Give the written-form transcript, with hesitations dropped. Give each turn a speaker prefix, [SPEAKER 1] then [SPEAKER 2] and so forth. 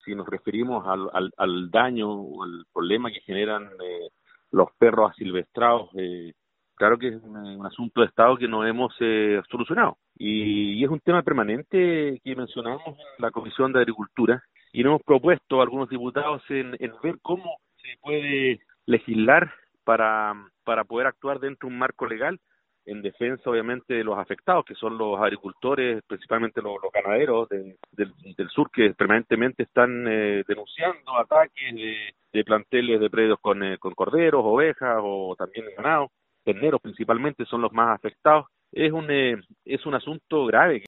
[SPEAKER 1] si nos referimos al daño o al problema que generan los perros asilvestrados, claro que es un asunto de Estado que no hemos solucionado. Y es un tema permanente que mencionamos en la Comisión de Agricultura y nos hemos propuesto a algunos diputados en ver cómo se puede legislar para poder actuar dentro de un marco legal en defensa, obviamente, de los afectados, que son los agricultores, principalmente los ganaderos del sur, que permanentemente están denunciando ataques de planteles de predios con corderos, ovejas o también ganado. Terneros principalmente son los más afectados. Es un asunto grave.